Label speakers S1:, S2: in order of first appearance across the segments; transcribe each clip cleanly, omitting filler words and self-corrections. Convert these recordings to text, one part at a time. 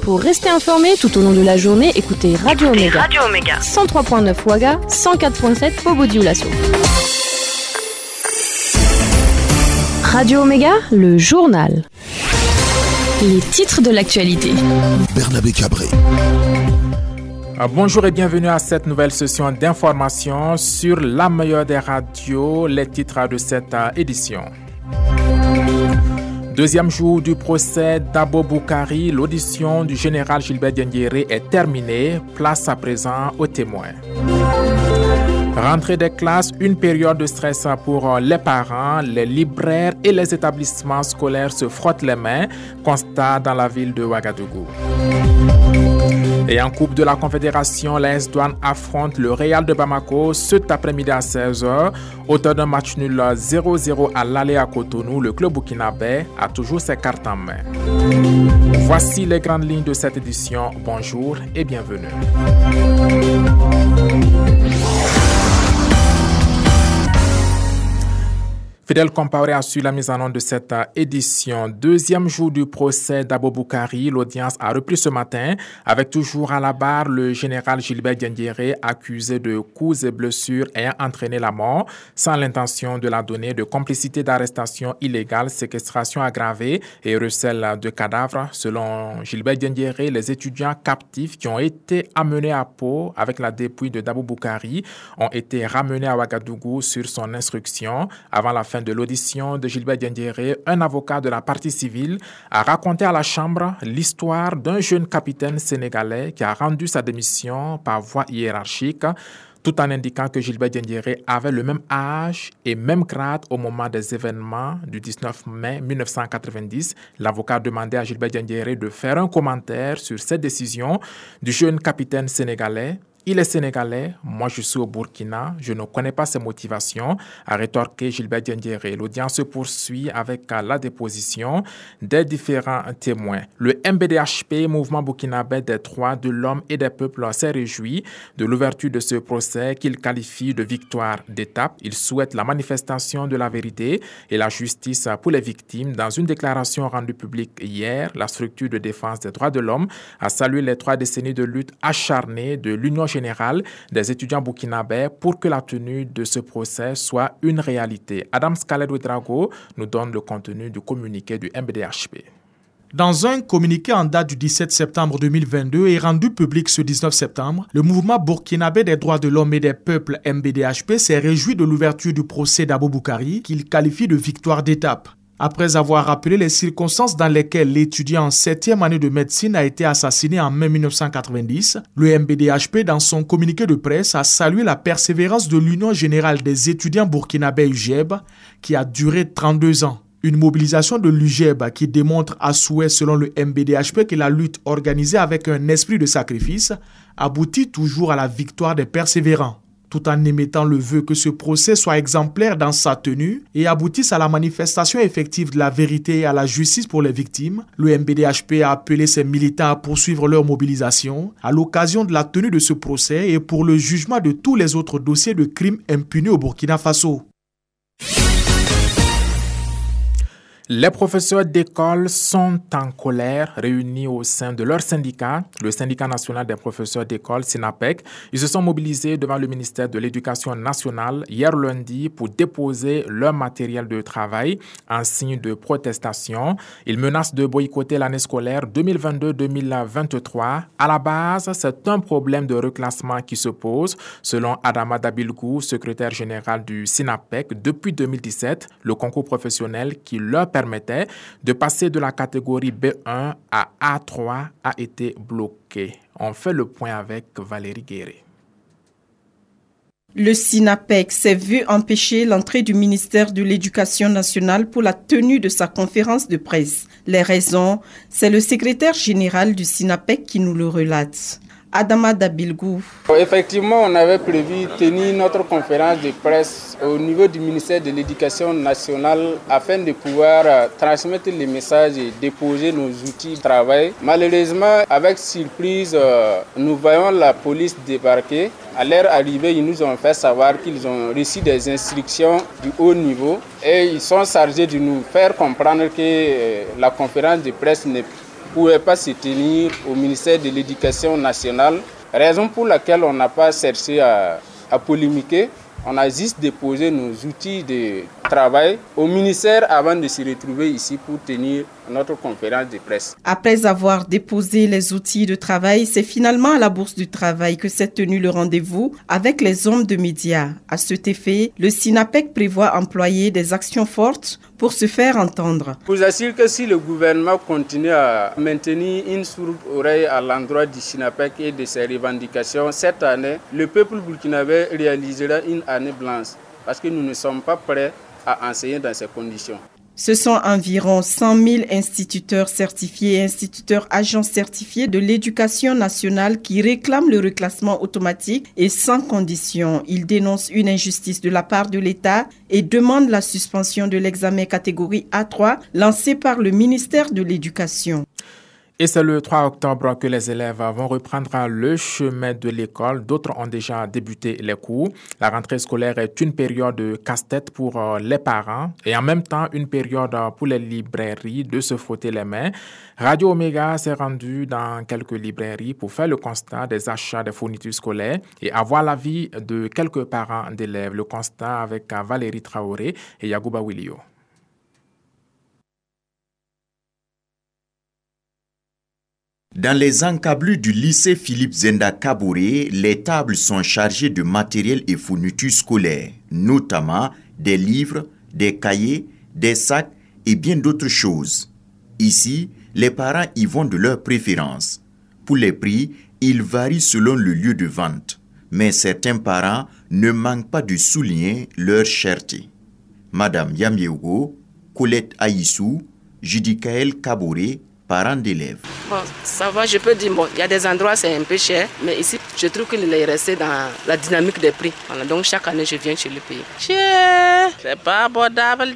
S1: Pour rester informé tout au long de la journée, écoutez Radio Omega. 103.9 Ouaga, 104.7 Bobo-Dioulasso. Radio Omega, le journal. Les titres de l'actualité.
S2: Bernabé Cabré. Bonjour et bienvenue à cette nouvelle session d'information sur la meilleure des radios, les titres de cette édition. Deuxième jour du procès d'Abo Boukari, l'audition du général Gilbert Diendéré est terminée. Place à présent aux témoins. Rentrée des classes, une période de stress pour les parents, les libraires et les établissements scolaires se frottent les mains. Constat dans la ville de Ouagadougou. Et en Coupe de la Confédération, l'AS Douanes affronte le Real de Bamako cet après-midi à 16h. Auteur d'un match nul 0-0 à l'aller à Cotonou, le club burkinabé a toujours ses cartes en main. Voici les grandes lignes de cette édition. Bonjour et bienvenue. Fidel Compaoré a su la mise en œuvre de cette édition. Deuxième jour du procès d'Abo Boukari, l'audience a repris ce matin avec toujours à la barre le général Gilbert Diendéré accusé de coups et blessures ayant entraîné la mort sans l'intention de la donner, de complicité d'arrestation illégale, séquestration aggravée et recel de cadavres. Selon Gilbert Diendéré, les étudiants captifs qui ont été amenés à Pau avec la dépouille de Dabo Boukari ont été ramenés à Ouagadougou sur son instruction. Avant la fin de l'audition de Gilbert Diendéré, un avocat de la partie civile a raconté à la Chambre l'histoire d'un jeune capitaine sénégalais qui a rendu sa démission par voie hiérarchique, tout en indiquant que Gilbert Diendéré avait le même âge et même grade au moment des événements du 19 mai 1990. L'avocat demandait à Gilbert Diendéré de faire un commentaire sur cette décision du jeune capitaine sénégalais. Il est sénégalais, moi je suis au Burkina, je ne connais pas ses motivations, a rétorqué Gilbert Diendéré. L'audience se poursuit avec la déposition des différents témoins. Le MBDHP, Mouvement burkinabé des droits de l'homme et des peuples, s'est réjoui de l'ouverture de ce procès qu'il qualifie de victoire d'étape. Il souhaite la manifestation de la vérité et la justice pour les victimes. Dans une déclaration rendue publique hier, la structure de défense des droits de l'homme a salué les 3 décennies de lutte acharnée de l'Union générale des étudiants burkinabés pour que la tenue de ce procès soit une réalité. Adam Scaled-Ouedraogo nous donne le contenu du communiqué du MBDHP.
S3: Dans un communiqué en date du 17 septembre 2022 et rendu public ce 19 septembre, le mouvement burkinabé des droits de l'homme et des peuples MBDHP s'est réjoui de l'ouverture du procès d'Abo Boukari qu'il qualifie de victoire d'étape. Après avoir rappelé les circonstances dans lesquelles l'étudiant en 7e année de médecine a été assassiné en mai 1990, le MBDHP, dans son communiqué de presse, a salué la persévérance de l'Union générale des étudiants burkinabés UGEB, qui a duré 32 ans. Une mobilisation de l'UGEB qui démontre à souhait, selon le MBDHP, que la lutte organisée avec un esprit de sacrifice aboutit toujours à la victoire des persévérants, tout en émettant le vœu que ce procès soit exemplaire dans sa tenue et aboutisse à la manifestation effective de la vérité et à la justice pour les victimes. Le MBDHP a appelé ses militants à poursuivre leur mobilisation à l'occasion de la tenue de ce procès et pour le jugement de tous les autres dossiers de crimes impunis au Burkina Faso.
S2: Les professeurs d'école sont en colère, réunis au sein de leur syndicat, le syndicat national des professeurs d'école, SINAPEC. Ils se sont mobilisés devant le ministère de l'Éducation nationale hier lundi pour déposer leur matériel de travail en signe de protestation. Ils menacent de boycotter l'année scolaire 2022-2023. À la base, c'est un problème de reclassement qui se pose. Selon Adama Dabilgou, secrétaire général du SINAPEC, depuis 2017, le concours professionnel qui leur permettait de passer de la catégorie B1 à A3 a été bloqué. On fait le point avec Valérie Guéré.
S4: Le SINAPEC s'est vu empêcher l'entrée du ministère de l'Éducation nationale pour la tenue de sa conférence de presse. Les raisons, c'est le secrétaire général du SINAPEC qui nous le relate. Adama Dabilgou.
S5: Effectivement, on avait prévu tenir notre conférence de presse au niveau du ministère de l'Éducation nationale afin de pouvoir transmettre les messages et déposer nos outils de travail. Malheureusement, avec surprise, nous voyons la police débarquer. À leur arrivée, ils nous ont fait savoir qu'ils ont reçu des instructions du haut niveau et ils sont chargés de nous faire comprendre que la conférence de presse n'est pouvaient pas se tenir au ministère de l'Éducation nationale, raison pour laquelle on n'a pas cherché à polémiquer. On a juste déposé nos outils de travail au ministère avant de se retrouver ici pour tenir notre conférence de presse.
S4: Après avoir déposé les outils de travail, c'est finalement à la Bourse du Travail que s'est tenu le rendez-vous avec les hommes de médias. À cet effet, le SINAPEC prévoit employer des actions fortes pour se faire entendre.
S5: Je vous assure que si le gouvernement continue à maintenir une sourde oreille à l'endroit du SINAPEC et de ses revendications, cette année, le peuple burkinabé réalisera une année blanche parce que nous ne sommes pas prêts à enseigner dans ces conditions.
S4: Ce sont environ 100 000 instituteurs certifiés et instituteurs agents certifiés de l'éducation nationale qui réclament le reclassement automatique et sans condition. Ils dénoncent une injustice de la part de l'État et demandent la suspension de l'examen catégorie A3 lancé par le ministère de l'Éducation.
S2: Et c'est le 3 octobre que les élèves vont reprendre le chemin de l'école. D'autres ont déjà débuté les cours. La rentrée scolaire est une période de casse-tête pour les parents et en même temps une période pour les librairies de se frotter les mains. Radio Omega s'est rendu dans quelques librairies pour faire le constat des achats des fournitures scolaires et avoir l'avis de quelques parents d'élèves. Le constat avec Valérie Traoré et Yagouba Willio.
S6: Dans les encablures du lycée Philippe Zenda Kaboré, les tables sont chargées de matériel et fournitures scolaires, notamment des livres, des cahiers, des sacs et bien d'autres choses. Ici, les parents y vont de leur préférence. Pour les prix, ils varient selon le lieu de vente, mais certains parents ne manquent pas de souligner leur cherté. Madame Yamiego, Colette Aïssou, Judikaël Kaboré, parents d'élèves.
S7: Bon, ça va, je peux dire, bon, il y a des endroits c'est un peu cher, mais ici, je trouve qu'il est resté dans la dynamique des prix. Voilà, donc chaque année, je viens chez le pays. Cher, c'est pas abordable,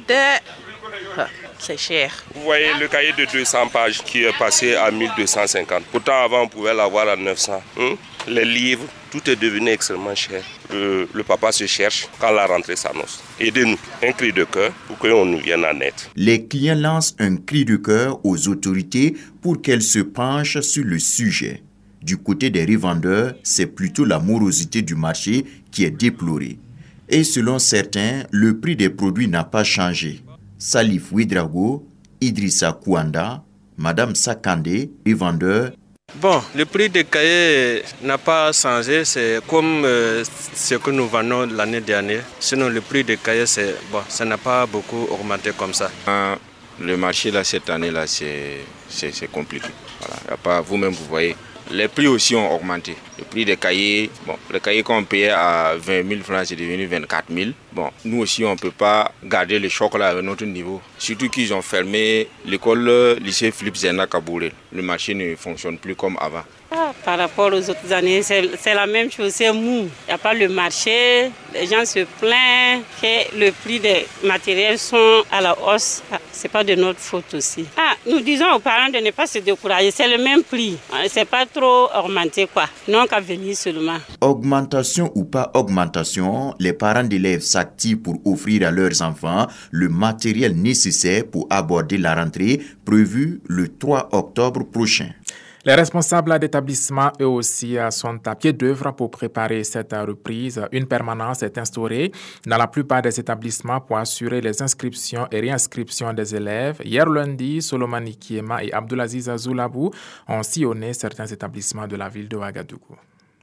S7: c'est cher.
S8: Vous voyez le cahier de 200 pages qui est passé à 1250. Pourtant, avant, on pouvait l'avoir à 900. Les livres, tout est devenu extrêmement cher. Le papa se cherche quand la rentrée s'annonce. Aidez-nous, un cri de cœur pour qu'on nous vienne en aide.
S6: Les clients lancent un cri de cœur aux autorités pour qu'elles se penchent sur le sujet. Du côté des revendeurs, c'est plutôt la morosité du marché qui est déplorée. Et selon certains, le prix des produits n'a pas changé. Salif Ouidrago, Idrissa Kouanda, Madame Sakande, revendeur.
S9: Bon, le prix des cahiers n'a pas changé, c'est comme ce que nous vendons l'année dernière. Sinon, le prix des cahiers, ça n'a pas beaucoup augmenté comme ça.
S10: Le marché, là, cette année-là, c'est compliqué. Voilà. Y a pas, vous-même, vous voyez. Les prix aussi ont augmenté. Le prix des cahiers, les cahiers qu'on payait à 20 000 francs, c'est devenu 24 000. Bon, nous aussi, on ne peut pas garder le choc là à notre niveau. Surtout qu'ils ont fermé l'école lycée Philippe Zenda Kaboré. Le marché ne fonctionne plus comme avant.
S11: Par rapport aux autres années, c'est la même chose, c'est mou. Il n'y a pas le marché, les gens se plaignent que le prix des matériels sont à la hausse. Ce n'est pas de notre faute aussi. Nous disons aux parents de ne pas se décourager, c'est le même prix. C'est pas trop augmenté quoi, non qu'à venir seulement.
S6: Augmentation ou pas augmentation, les parents d'élèves s'activent pour offrir à leurs enfants le matériel nécessaire pour aborder la rentrée prévue le 3 octobre prochain.
S2: Les responsables d'établissement, eux aussi, sont à pied d'œuvre pour préparer cette reprise. Une permanence est instaurée dans la plupart des établissements pour assurer les inscriptions et réinscriptions des élèves. Hier lundi, Solomani Kiema et Abdulaziz Azoulabou ont sillonné certains établissements de la ville de Ouagadougou.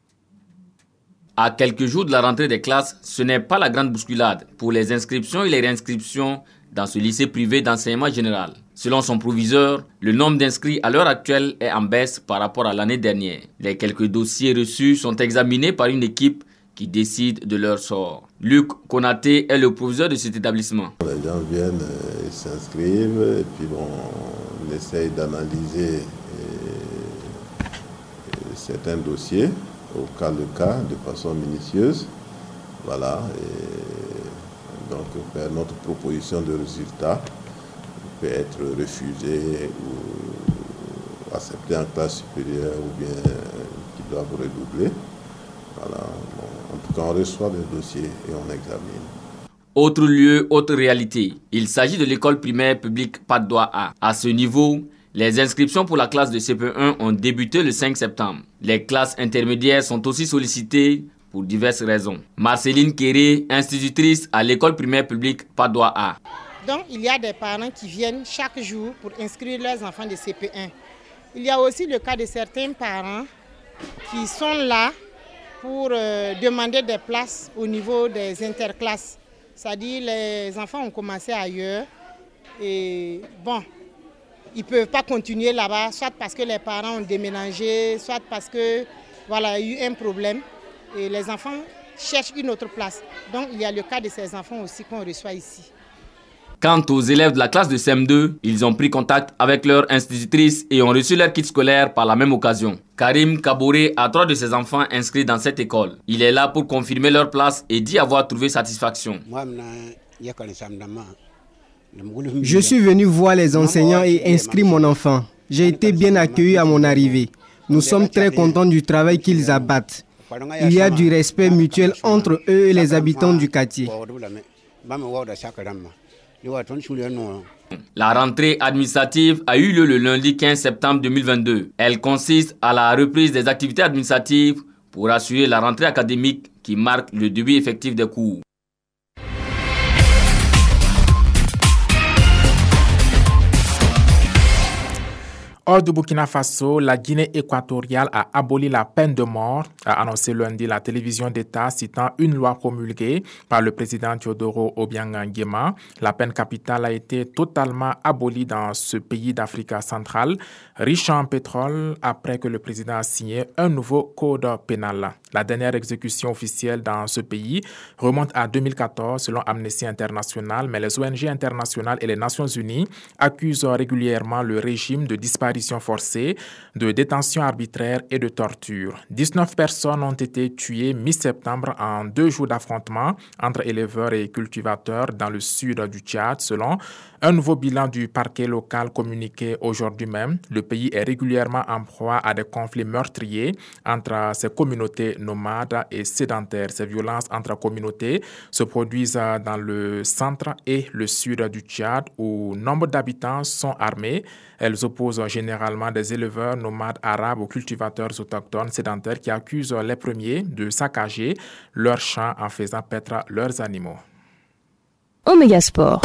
S12: À quelques jours de la rentrée des classes, ce n'est pas la grande bousculade pour les inscriptions et les réinscriptions dans ce lycée privé d'enseignement général. Selon son proviseur, le nombre d'inscrits à l'heure actuelle est en baisse par rapport à l'année dernière. Les quelques dossiers reçus sont examinés par une équipe qui décide de leur sort. Luc Konaté est le proviseur de cet établissement.
S13: Les gens viennent, ils s'inscrivent et puis on essaye d'analyser certains dossiers au cas le cas de façon minutieuse. Voilà, et donc faire notre proposition de résultat peut être refusé ou accepté en classe supérieure ou bien qui doivent redoubler. Voilà. Bon, en tout cas, on reçoit des dossiers et on examine.
S12: Autre lieu, autre réalité. Il s'agit de l'école primaire publique Patte d'Oie A. À ce niveau, Les inscriptions pour la classe de CP1 ont débuté le 5 septembre. Les classes intermédiaires sont aussi sollicitées pour diverses raisons. Marceline Kéré, institutrice à l'école primaire publique Padoua A.
S14: Donc, il y a des parents qui viennent chaque jour pour inscrire leurs enfants de CP1. Il y a aussi le cas de certains parents qui sont là pour demander des places au niveau des interclasses. C'est-à-dire les enfants ont commencé ailleurs et bon, ils ne peuvent pas continuer là-bas, soit parce que les parents ont déménagé, soit parce que voilà, il y a eu un problème et les enfants cherchent une autre place. Donc il y a le cas de ces enfants aussi qu'on reçoit ici.
S12: Quant aux élèves de la classe de CM2, ils ont pris contact avec leur institutrice et ont reçu leur kit scolaire par la même occasion. Karim Kaboré a 3 de ses enfants inscrits dans cette école. Il est là pour confirmer leur place et dit avoir trouvé satisfaction.
S15: Je suis venu voir les enseignants et inscrit mon enfant. J'ai été bien accueilli à mon arrivée. Nous sommes très contents du travail qu'ils abattent. Il y a du respect mutuel entre eux et les habitants du quartier.
S12: La rentrée administrative a eu lieu le lundi 15 septembre 2022. Elle consiste à la reprise des activités administratives pour assurer la rentrée académique qui marque le début effectif des cours.
S2: Hors du Burkina Faso, la Guinée équatoriale a aboli la peine de mort, a annoncé lundi la télévision d'État citant une loi promulguée par le président Teodoro Obiang Nguema. La peine capitale a été totalement abolie dans ce pays d'Afrique centrale, riche en pétrole, après que le président a signé un nouveau code pénal. La dernière exécution officielle dans ce pays remonte à 2014 selon Amnesty International, mais les ONG internationales et les Nations Unies accusent régulièrement le régime de disparition forcée, de détention arbitraire et de torture. 19 personnes ont été tuées mi-septembre en 2 jours d'affrontement entre éleveurs et cultivateurs dans le sud du Tchad, selon un nouveau bilan du parquet local communiqué aujourd'hui même. Le pays est régulièrement en proie à des conflits meurtriers entre ces communautés nomades et sédentaires. Ces violences entre communautés se produisent dans le centre et le sud du Tchad où nombre d'habitants sont armés. Elles opposent généralement des éleveurs nomades arabes aux cultivateurs autochtones sédentaires qui accusent les premiers de saccager leurs champs en faisant paître leurs animaux.
S1: Omega Sport.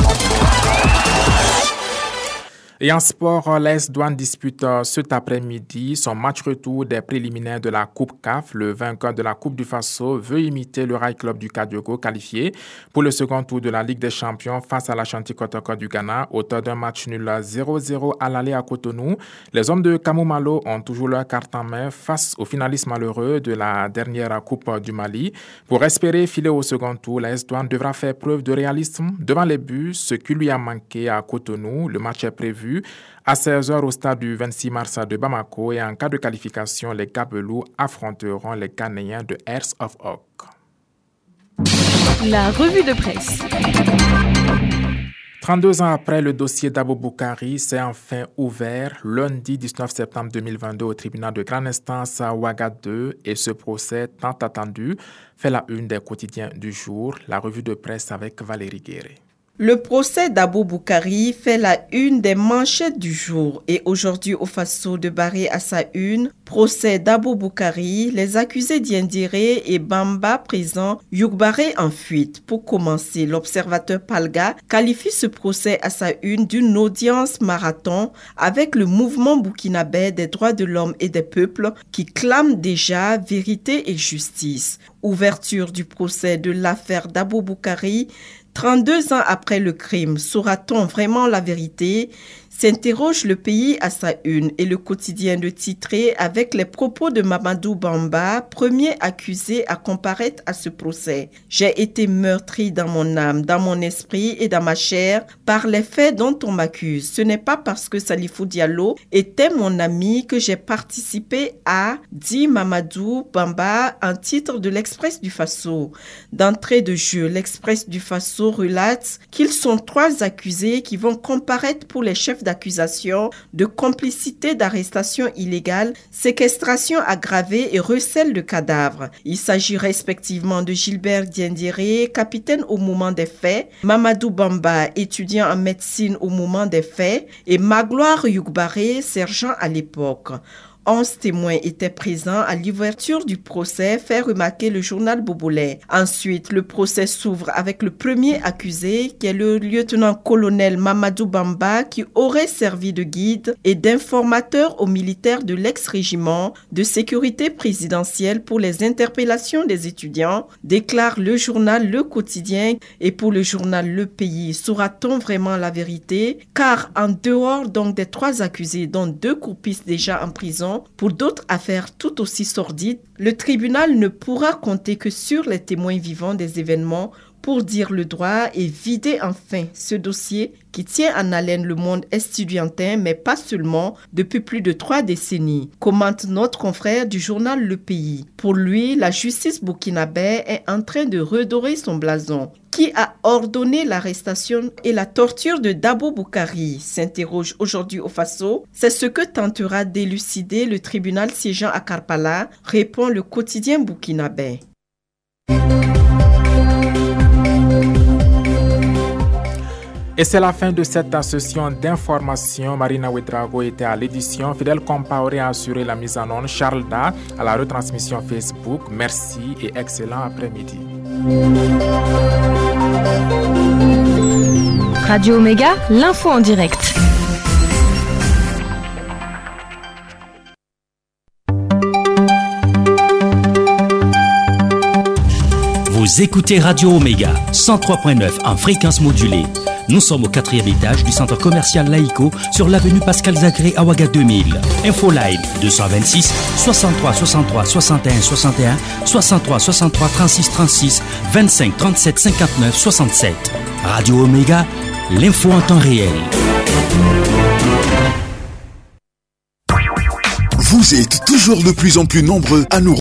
S2: Et en sport, l'AS Douanes dispute cet après-midi son match retour des préliminaires de la Coupe CAF. Le vainqueur de la Coupe du Faso veut imiter le Rail Club du Kadiogo, qualifié pour le second tour de la Ligue des Champions face à l'Ashanti Kotoko du Ghana. Auteur d'un match nul 0-0 à l'aller à Cotonou, les hommes de Kamou Malo ont toujours leur carte en main face aux finalistes malheureux de la dernière Coupe du Mali. Pour espérer filer au second tour, l'AS Douanes devra faire preuve de réalisme devant les buts, ce qui lui a manqué à Cotonou. Le match est prévu à 16h au stade du 26 mars de Bamako et en cas de qualification, les Gabelous affronteront les Ghanéens de Hearts of Oak.
S1: La revue de presse.
S2: 32 ans après, le dossier d'Abou Boukari s'est enfin ouvert lundi 19 septembre 2022 au tribunal de grande instance à Ouaga 2 et ce procès tant attendu fait la une des quotidiens du jour. La revue de presse avec Valérie Guéré.
S4: Le procès d'Abou Boukari fait la une des manchettes du jour et aujourd'hui au Faso de Barré à sa une, procès d'Abou Boukari, les accusés Diendéré et Bamba présents, Yougbaré en fuite. Pour commencer, l'observateur Palga qualifie ce procès à sa une d'une audience marathon avec le mouvement burkinabé des droits de l'homme et des peuples qui clame déjà vérité et justice. Ouverture du procès de l'affaire d'Abou Boukari. 32 ans après le crime, saura-t-on vraiment la vérité? S'interroge le pays à sa une et le quotidien de titrer avec les propos de Mamadou Bamba, premier accusé à comparaître à ce procès. J'ai été meurtri dans mon âme, dans mon esprit et dans ma chair par les faits dont on m'accuse. Ce n'est pas parce que Salifou Diallo était mon ami que j'ai participé à, dit Mamadou Bamba en titre de l'Express du Faso. D'entrée de jeu, l'Express du Faso relate qu'ils sont 3 accusés qui vont comparaître pour les chefs chef d'accusation de complicité d'arrestation illégale, séquestration aggravée et recel de cadavres. Il s'agit respectivement de Gilbert Diendéré, capitaine au moment des faits, Mamadou Bamba, étudiant en médecine au moment des faits, et Magloire Yougbaré, sergent à l'époque. 11 témoins étaient présents à l'ouverture du procès, fait remarquer le journal Bobolais. Ensuite, le procès s'ouvre avec le premier accusé, qui est le lieutenant-colonel Mamadou Bamba, qui aurait servi de guide et d'informateur aux militaires de l'ex-régiment de sécurité présidentielle pour les interpellations des étudiants, déclare le journal Le Quotidien. Et pour le journal Le Pays, saura-t-on vraiment la vérité? Car en dehors donc des 3 accusés, dont 2 coupistes déjà en prison, pour d'autres affaires tout aussi sordides, le tribunal ne pourra compter que sur les témoins vivants des événements pour dire le droit et vider enfin ce dossier qui tient en haleine le monde estudiantin, mais pas seulement, depuis plus de 3 décennies, commente notre confrère du journal Le Pays. Pour lui, la justice burkinabé est en train de redorer son blason. Qui a ordonné l'arrestation et la torture de Dabo Boukari, s'interroge aujourd'hui au Faso. C'est ce que tentera d'élucider le tribunal siégeant à Karpala, répond le quotidien burkinabé.
S2: Et c'est la fin de cette session d'information. Marina Ouedraogo était à l'édition. Fidèle Compaoré a assuré la mise en onde. Charles Da à la retransmission Facebook. Merci et excellent après-midi.
S1: Radio Omega, l'info en direct.
S16: Vous écoutez Radio Omega, 103.9 en fréquence modulée. Nous sommes au 4e étage du centre commercial Laïco sur l'avenue Pascal Zagré à Ouaga 2000. Infoline 226 63 63 61 61 63 63 36 36 25 37 59 67. Radio Omega, l'info en temps réel.
S17: Vous êtes toujours de plus en plus nombreux à nous